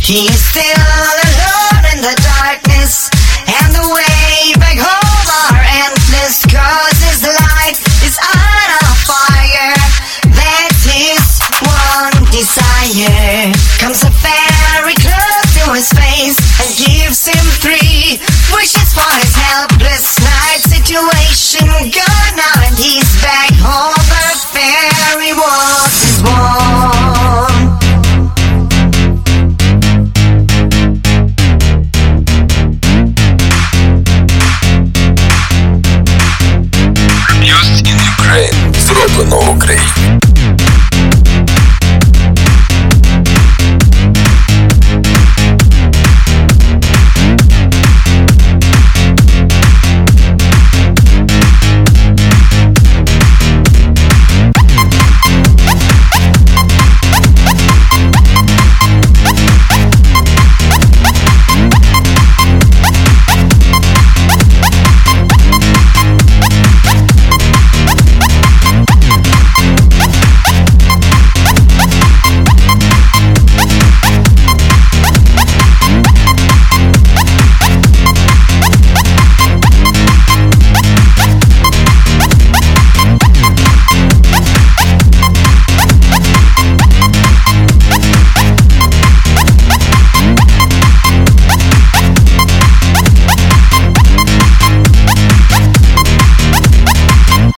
He is still alone in the darkness, and the way back home are endless, 'cause his life is on a fire. That's his one desire. Comes a fairy close to his face and gives him 3 wishes for his helpless night situation. Gone now and he's back home. The fairy was his one. Produced in Ukraine, зроблено в Україні.